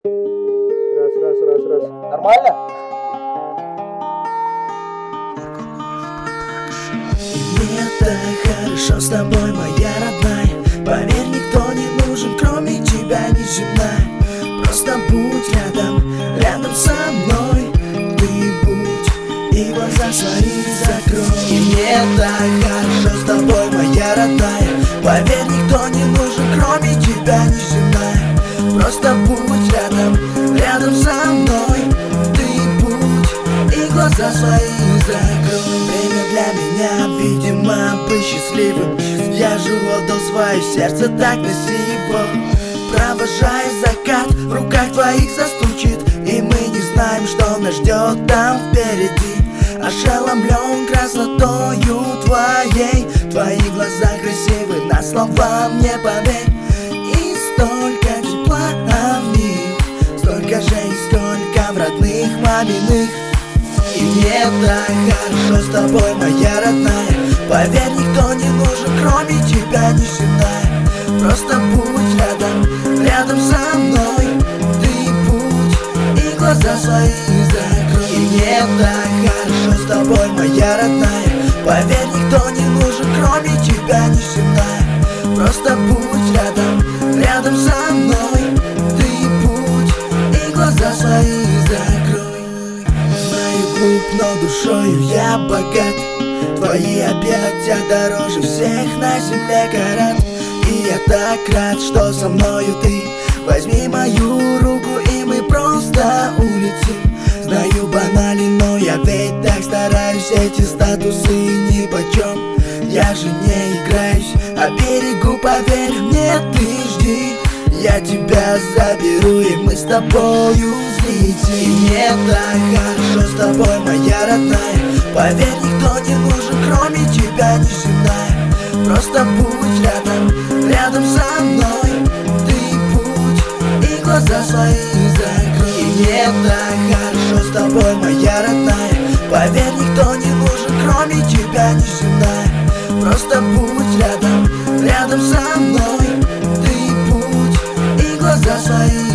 Раз. Нормально? Мне так хорошо с тобой, моя родная. Поверь, никто не нужен, кроме тебя, неземная. Просто будь рядом со мной. Ты будь и глаза свои закрой. И мне так хорошо с тобой, моя родная. Поверь, никто не нужен, кроме тебя, неземная. Просто будь рядом со мной. Ты будь и глаза свои закрой. Время для меня, видимо, быть счастливым. Я живу, отдал свое сердце, так носи его. Провожая закат, в руках твоих застучит. И мы не знаем, что нас ждет там впереди. Ошеломлен красотою твоей. Твои глаза красивы, на слова мне поверь. И столько тепла в них, столько же и сколько в родных маминых. И мне так хорошо с тобой, моя родная. Поверь, никто не нужен, кроме тебя, неземная. Просто будь рядом со мной. Ты будь и глаза свои закрой. И мне так хорошо с тобой, моя родная. Поверь, никто не нужен, кроме тебя, неземная. Просто будь рядом со мной. Ты будь и глаза свои закрой. Знаю, глуп, но душою я богат. Твои объятия дороже всех на земле карат. И я так рад, что со мною ты. Возьми мою руку, и мы просто улетим. Знаю, банален, но я ведь так стараюсь. Эти статусы нипочем, я же не играюсь. А берегу, поверь мне, ты жди. Я тебя заберу, и мы с тобою взлетим. И мне так хорошо с тобой, моя родная. Поверь, никто не нужен, кроме тебя, неземная. Просто будь рядом со мной. Ты будь и глаза свои закрой. И мне так хорошо с тобой, моя родная. Поверь, никто не нужен, кроме тебя, неземная. Просто будь рядом со мной. Ты будь и глаза свои